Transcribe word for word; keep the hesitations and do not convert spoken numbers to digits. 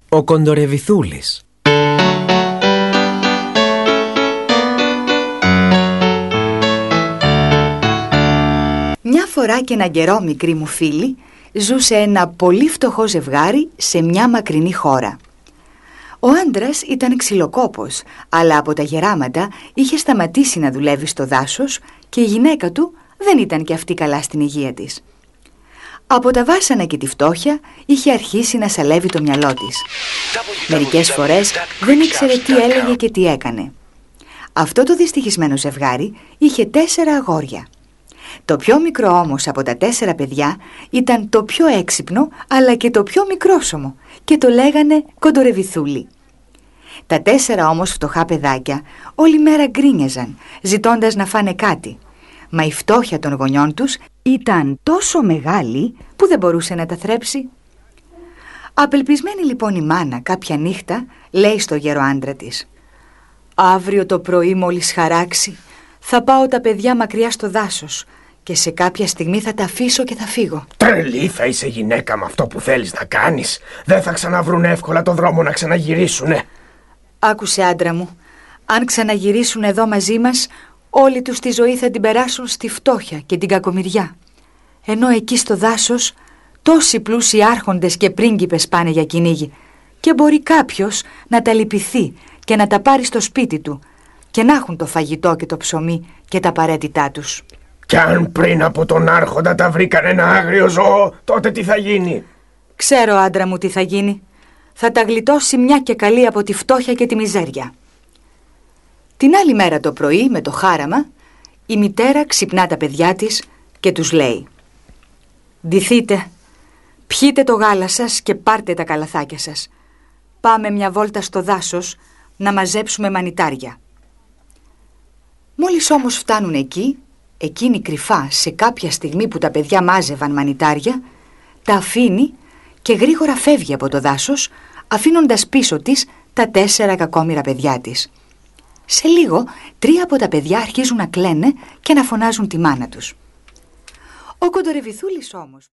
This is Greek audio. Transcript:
Ο Κοντορεβιθούλης. Μια φορά και έναν καιρό, μικρή μου φίλη, ζούσε ένα πολύ φτωχό ζευγάρι σε μια μακρινή χώρα. Ο άντρας ήταν ξυλοκόπος, αλλά από τα γεράματα είχε σταματήσει να δουλεύει στο δάσος και η γυναίκα του δεν ήταν και αυτή καλά στην υγεία της. Από τα βάσανα και τη φτώχεια είχε αρχίσει να σαλεύει το μυαλό της. Μερικές φορές δεν ήξερε τι έλεγε και τι έκανε. Αυτό το δυστυχισμένο ζευγάρι είχε τέσσερα αγόρια. Το πιο μικρό όμως από τα τέσσερα παιδιά ήταν το πιο έξυπνο αλλά και το πιο μικρόσωμο και το λέγανε Κοντορεβιθούλη. Τα τέσσερα όμως φτωχά παιδάκια όλη μέρα γκρίνιαζαν ζητώντας να φάνε κάτι, μα η φτώχεια των γονιών τους ήταν τόσο μεγάλη που δεν μπορούσε να τα θρέψει. Απελπισμένη λοιπόν η μάνα κάποια νύχτα λέει στο γέρο άντρα της: «Αύριο το πρωί μόλις χαράξει θα πάω τα παιδιά μακριά στο δάσος και σε κάποια στιγμή θα τα αφήσω και θα φύγω». Τρελή θα είσαι γυναίκα με αυτό που θέλεις να κάνεις. Δεν θα ξαναβρούν εύκολα τον δρόμο να ξαναγυρίσουνε. Άκουσε, άντρα μου, αν ξαναγυρίσουν εδώ μαζί μας, όλη τους τη ζωή θα την περάσουν στη φτώχεια και την κακομοιριά. Ενώ εκεί στο δάσος τόσοι πλούσιοι άρχοντες και πρίγκιπες πάνε για κυνήγι και μπορεί κάποιος να τα λυπηθεί και να τα πάρει στο σπίτι του και να έχουν το φαγητό και το ψωμί και τα απαραίτητά τους. Κι αν πριν από τον άρχοντα τα βρήκαν ένα άγριο ζώο, τότε τι θα γίνει? Ξέρω, άντρα μου, τι θα γίνει. Θα τα γλιτώσει μια και καλή από τη φτώχεια και τη μιζέρια. Την άλλη μέρα το πρωί, με το χάραμα, η μητέρα ξυπνά τα παιδιά της και τους λέει: «Ντυθείτε, πιείτε το γάλα σας και πάρτε τα καλαθάκια σας. Πάμε μια βόλτα στο δάσος να μαζέψουμε μανιτάρια». Μόλις όμως φτάνουν εκεί, εκείνη κρυφά σε κάποια στιγμή που τα παιδιά μάζευαν μανιτάρια, τα αφήνει και γρήγορα φεύγει από το δάσος, αφήνοντας πίσω της τα τέσσερα κακόμοιρα παιδιά της. Σε λίγο, τρία από τα παιδιά αρχίζουν να κλαίνε και να φωνάζουν τη μάνα τους. Ο Κοντορεβιθούλης όμως